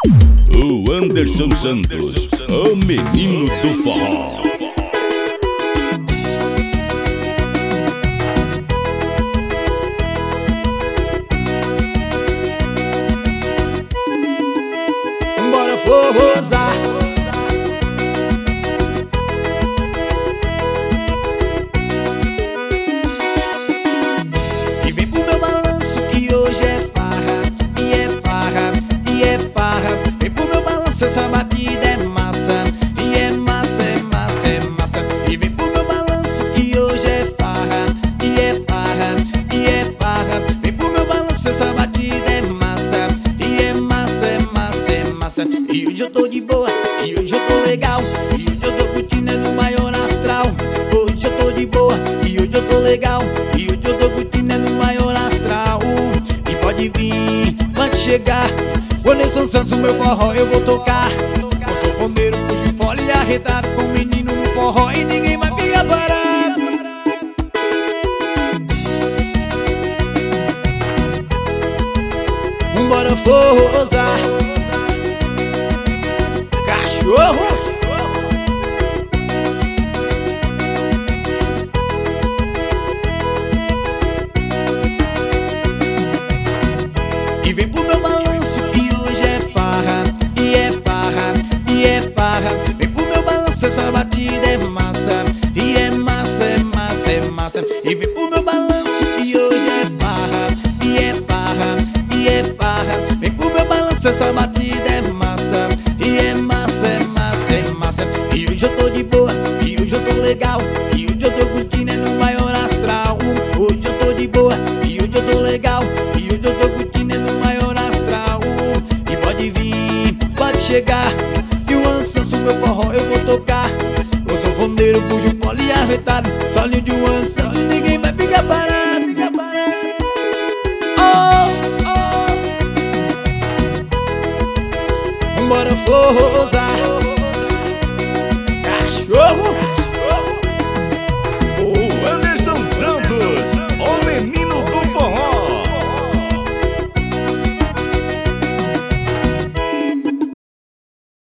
O Anderson Santos, o menino do forró. Bora forrosar. E vem pro meu balanço que hoje é farra, e é farra, e é farra. Vem pro meu balanço, essa batida é massa, e é massa, é massa, é massa. E vem pro meu balanço que hoje é farra, e é farra, e é farra. Vem pro meu balanço, essa batida é massa, e é massa, é massa, é massa. E hoje eu tô de boa, e hoje eu tô legal, e hoje eu tô curtindo é no maior astral. Hoje eu tô de boa, e hoje eu tô legal, e hoje eu tô curtindo é no maior astral. E pode vir, pode chegar, o Anderson Santos, o meu forró eu vou tocar. Eu sou fondeiro, puxo fole e arretado, com o menino no forró e ninguém vai ficar parado. Bora forrosar. Cachorro. E vem pro meu balanço que hoje é farra, e é farra, e é farra. Vem pro meu balanço, essa batida é massa, e é massa, é massa, é massa. E vem pro meu balanço que hoje é farra, e é farra, e é farra. Vem pro meu balanço, essa batida é massa, e é massa, é massa, é massa. E hoje eu tô de boa, e hoje eu tô legal, e hoje eu tô curtindo é no maior astral. Hoje eu tô de boa, e hoje eu tô legal, e hoje eu tô curtindo é no maior astral. E pode vir, pode chegar, que o Anderson, meu forró eu vou tocar. Eu sou fondeiro, puxo fole e arretado, solinho de um Anderson, ninguém vai ficar parado. Oh, oh. Bora forrosar.